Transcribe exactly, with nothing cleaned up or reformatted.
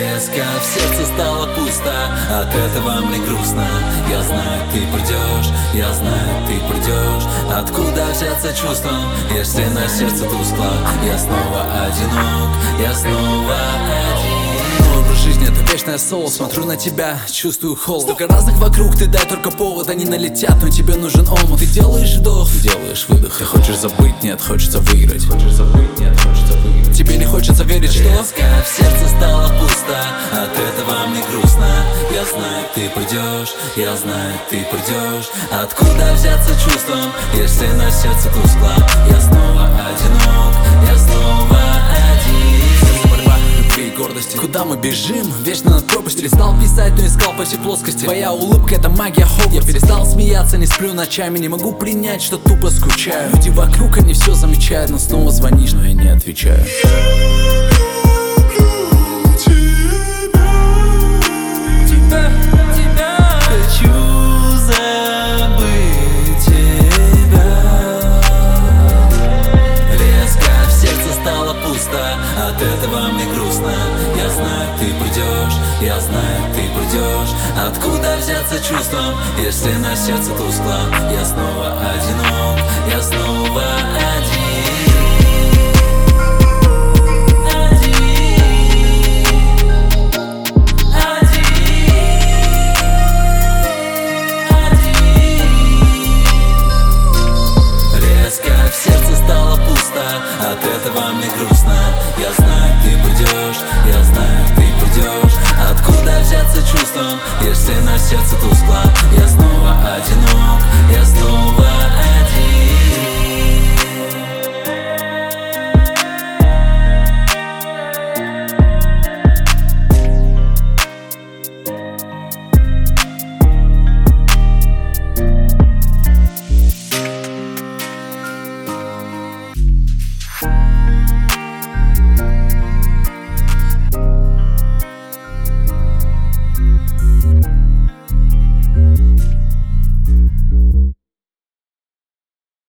Резко в сердце стало пусто, от этого мне грустно. Я знаю, ты придешь, я знаю, ты придешь. Откуда взяться чувством, если на сердце тускло? Я снова одинок, я снова один. Мой образ жизни — это вечное соло. Смотрю на тебя, чувствую холод. Столько разных вокруг, ты дай только повод. Они налетят, но тебе нужен омут. Ты делаешь вдох, ты делаешь выдох. Ты хочешь забыть, нет, хочется выиграть. Хочешь забыть, нет, хочется выиграть. Тебе не хочется верить, что резко в сердце стало пусто, от этого мне грустно. Я знаю, ты придешь, я знаю, ты придешь. Откуда взяться чувством, если на сердце тускло? Я снова одинок, я снова один. борьба любви и гордости. Куда мы бежим? Вечно над пропастью. Перестал писать, но искал по всей плоскости. Твоя улыбка — это магия Хогвартса. Я перестал смеяться, не сплю ночами. Не могу принять, что тупо скучаю. Люди вокруг, они все замечают, но снова звонишь, но я не отвечаю. От этого мне грустно. Я знаю, ты придешь, я знаю, ты придешь. Откуда взяться чувством, если на сердце тускло? Я снова одинок, я снова один. От этого мне грустно. Я знаю, ты придешь, я знаю, ты придешь. Откуда взяться чувством, если на сердце тускло?